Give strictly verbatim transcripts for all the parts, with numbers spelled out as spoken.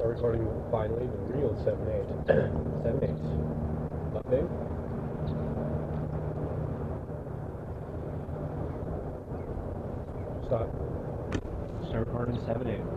Start recording finally the real seven eight. seven eight. Update. Stop. Start recording seven eight.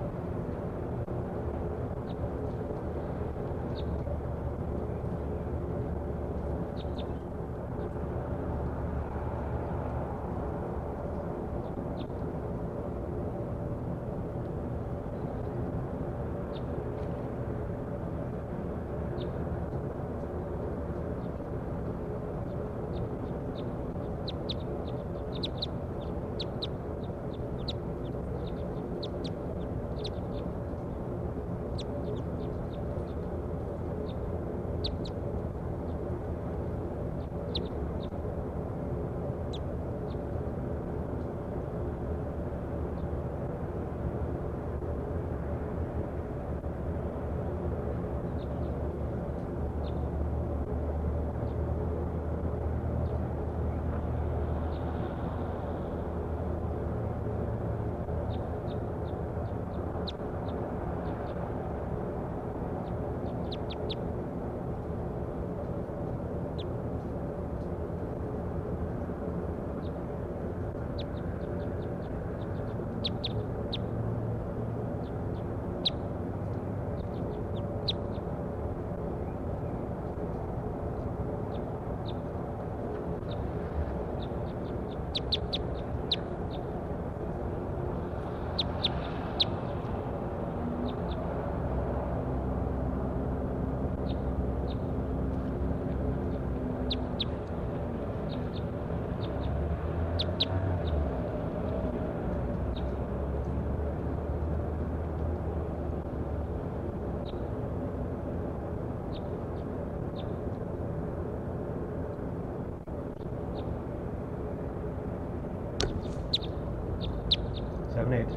Seven eight.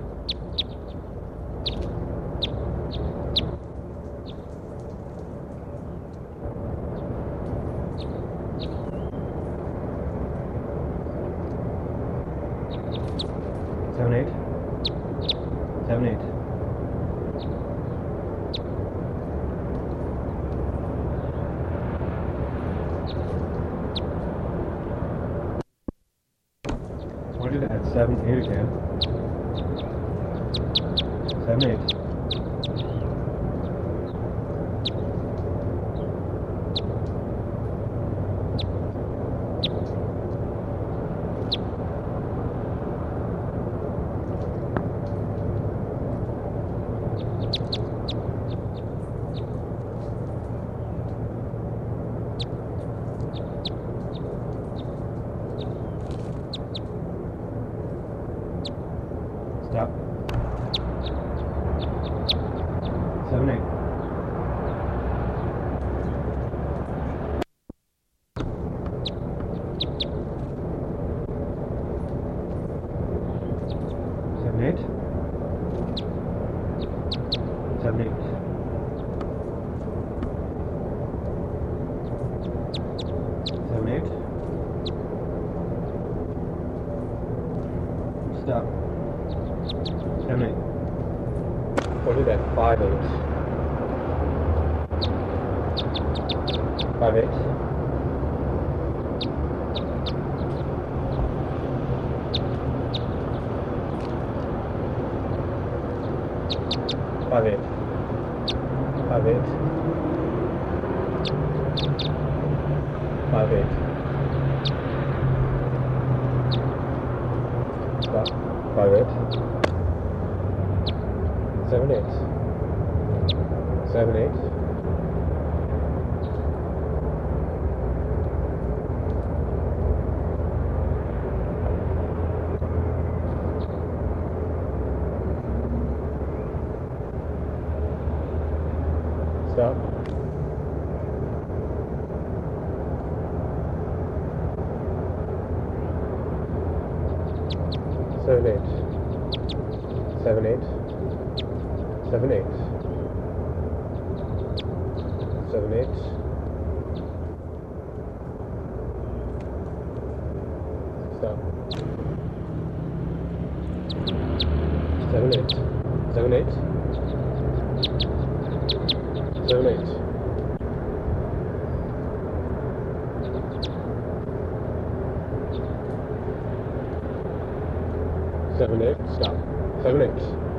Seven eight. Seven eight. I want to do that at seven eight again. Seven eight. Stop. Seven eight. Seven eight. Seven eight. Seven eight. Stop. Seven eight. What is that? Five eight. Five eight. Five eight. Five eight. Five eight. Stop. Five eight. Seven eight. Seven eight. Stop. Seven eight. Seven eight. Seven eight. Seven eight. Stop. Seven eight. Seven eight. seven eight. Seven eight, stop. Seven eight.